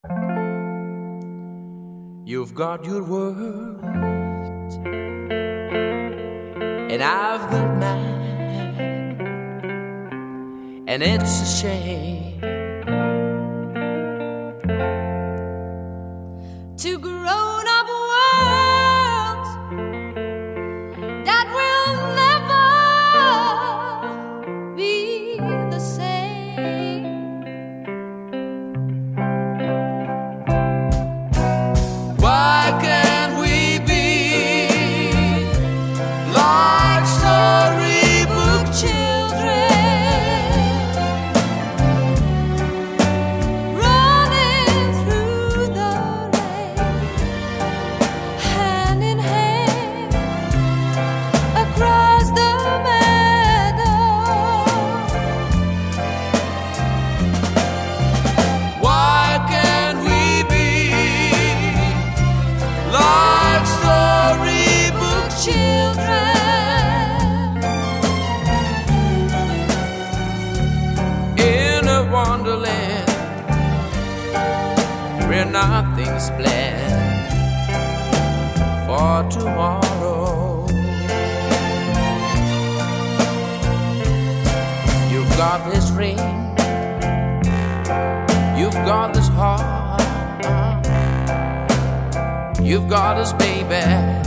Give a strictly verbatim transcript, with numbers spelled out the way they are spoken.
You've got your words, and I've got mine, and it's a shame two grown-up worlds that will never be the same. Why can't we be like storybook Children running through the rain, hand in hand across the meadow? Why can't we be like storybook Children in a wonderland where nothing's planned for tomorrow? You've got this ring, you've got this heart, you've got this baby.